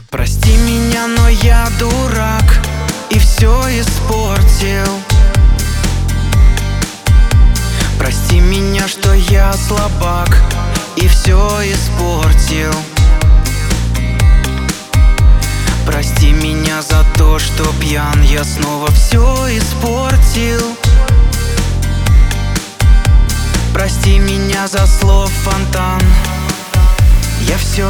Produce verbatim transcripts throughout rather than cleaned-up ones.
Прости меня, но я дурак и все испортил. Прости меня, что я слабак и все испортил. Прости меня за то, что пьян я снова все испортил. Прости меня за слов фонтан. Я все.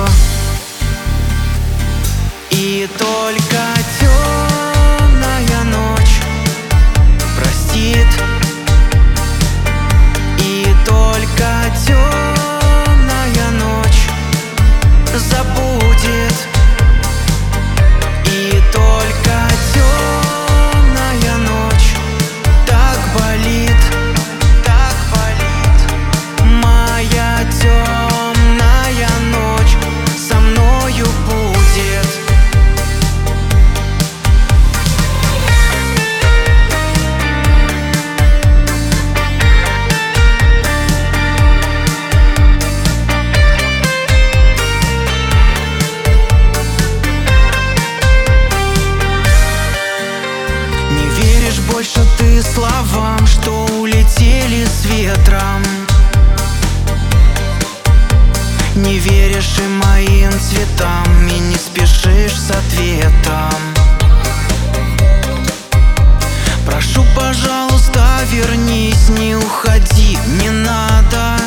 И только темная ночь простит. И только темная ночь забудет. И только темная ночь так болит, так болит. Моя темная ночь со мною будет. Больше ты словам, что улетели с ветром. Не веришь и моим цветам, и не спешишь с ответом. Прошу, пожалуйста, вернись, не уходи, не надо.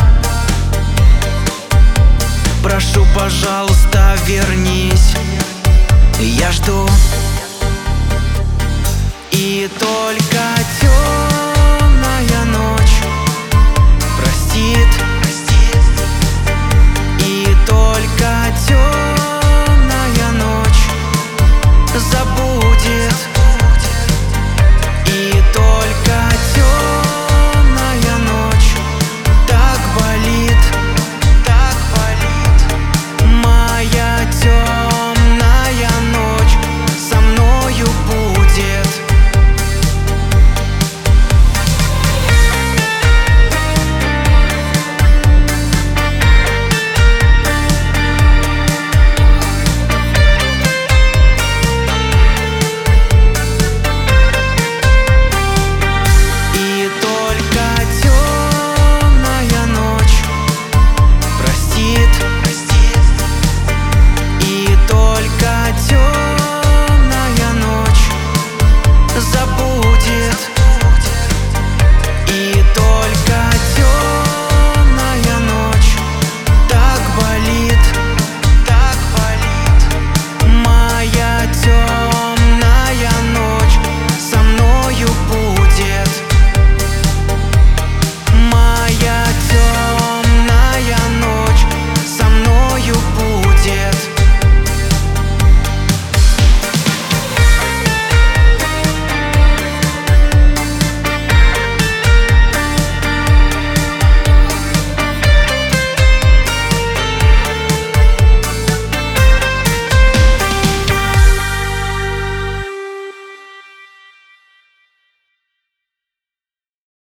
Прошу, пожалуйста, вернись, я жду. И только